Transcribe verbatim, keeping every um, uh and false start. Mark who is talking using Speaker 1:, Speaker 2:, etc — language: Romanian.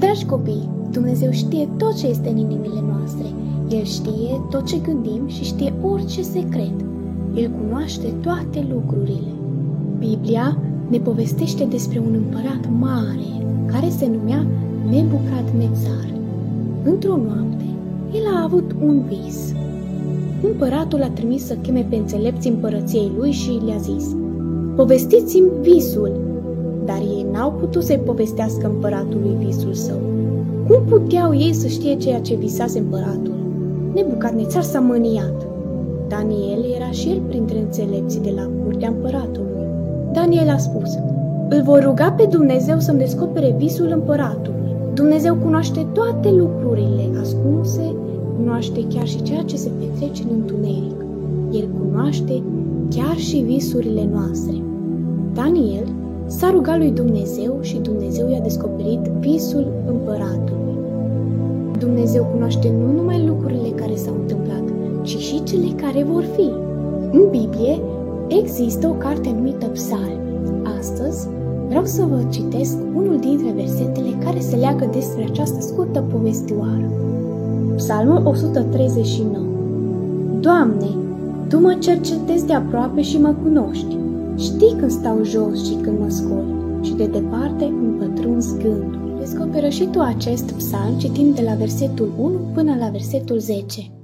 Speaker 1: Dragi copii, Dumnezeu știe tot ce este în inimile noastre. El știe tot ce gândim și știe orice secret. El cunoaște toate lucrurile. Biblia ne povestește despre un împărat mare care se numea Nebucadnețar. Într-o noapte, el a avut un vis. Împăratul a trimis să cheme pe înțelepții împărăției lui și le-a zis: "Povestiți-mi visul." Dar ei n-au putut să-i povestească împăratului visul său. Cum puteau ei să știe ceea ce visase împăratul? Nebucadnețar s-a mâniat. Daniel era și el printre înțelepții de la curtea împăratului. Daniel a spus: "Îl voi ruga pe Dumnezeu să-mi descopere visul împăratului. Dumnezeu cunoaște toate lucrurile ascunse, cunoaște chiar și ceea ce se petrece în întuneric. El cunoaște chiar și visurile noastre." Daniel s-a rugat lui Dumnezeu și Dumnezeu i-a descoperit visul împăratului. Dumnezeu cunoaște nu numai lucrurile care s-au întâmplat, ci și cele care vor fi. În Biblie există o carte numită Psalmi. Astăzi vreau să vă citesc unul dintre versetele care se leagă despre această scurtă povestioară. Psalmul o sută treizeci și nouă. Doamne, Tu mă cercetezi de aproape și mă cunoști. Știi când stau jos și când mă scol și de departe îmi pătrunzi gândul. Descoperă și tu acest psalm citind de la versetul unu până la versetul zece.